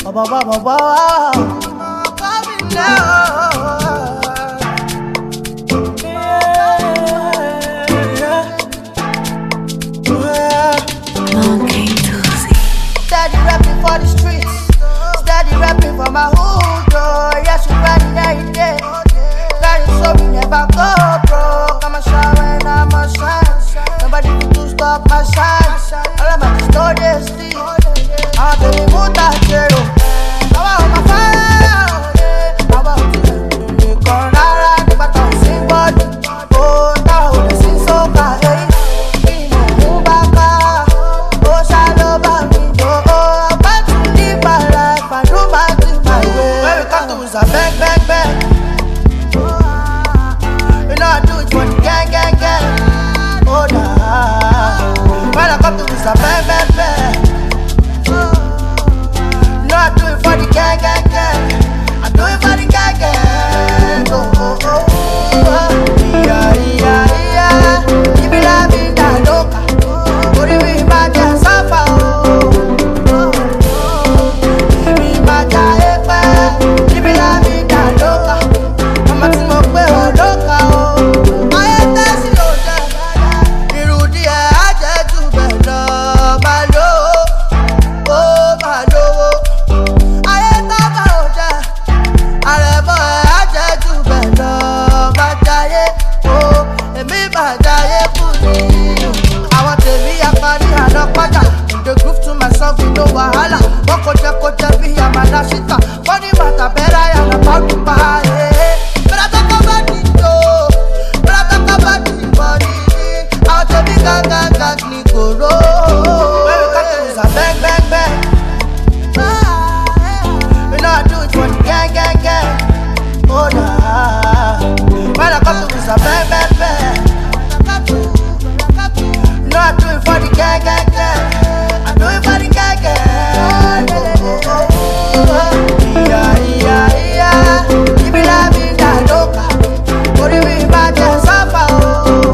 Coming now. Steady rapping for the streets, steady rapping for my hood, oh. Yes, we ready every day. Got it so we never go broke. I'm a shine when I'm a shine. Nobody can do stop my shine. All of my stories sleep. I'm the remote at zero. I want my fire. I want to corner, but I'm sing body. Oh, now we sing so bad. I bang, bang, bang. You know I do it for the gang, gang, gang. Oh, nah. When I come to this, I bang, bang, bang. You know I do it for the gang, gang, gang. I do it for the gang, gang. Oh, oh, oh, oh. Yeah, yeah, yeah. You be like me, that loca. Put it with my dance, I found. Give me my time. The groove to myself, you know wahala. Kocha be a manashita. Funny matter, better I am about to buy. But I talk about it though. But I talk about the body. I'll tell me gang, Nikoro. When we come to this, I bang, bang, bang. You know I do it for the gang, gang, gang. Oh nah. When I come to this, I bang, bang, bang. You know I do it for the gang, gang, gang. Nobody can get yeah, yeah, yeah. You be like me, that loca. Put it with my dance, I found.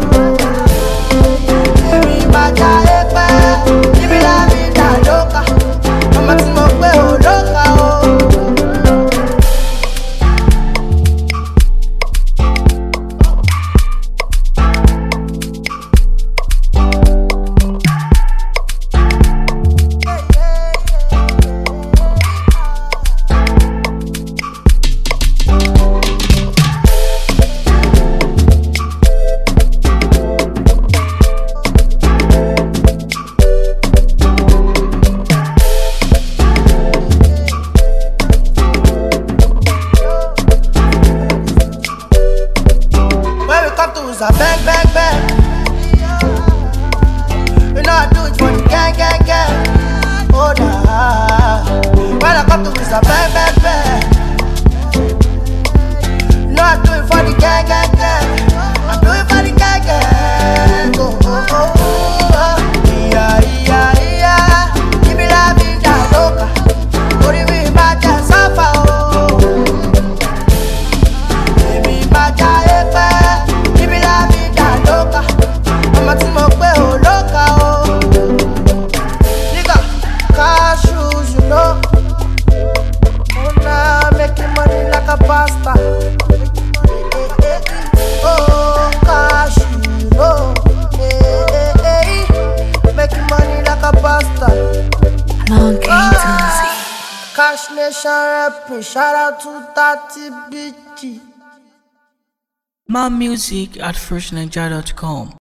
Give me my time, you be like me, that loca. I'm a smoke, oh, loca, I bang, bang, bang. You know I do it for the gang, gang, gang. Oh, nah. When I come to this, I bang, bang, bang. You know I do it for the gang, gang, gang. I do it for the gang, gang. Oh, oh, oh, oh. Yeah, yeah, yeah. Give me la vida loca. Put it with my dance, I found. Give me my time. I'm a smoke, oh, loca, oh. Nigga, car shoes, you know. Oh, nah, making money like a pasta. Oh, car shoes, you know. Making money like a pasta. Cash Nation rapping, shout out to 30 BG. My music at freshniger.com.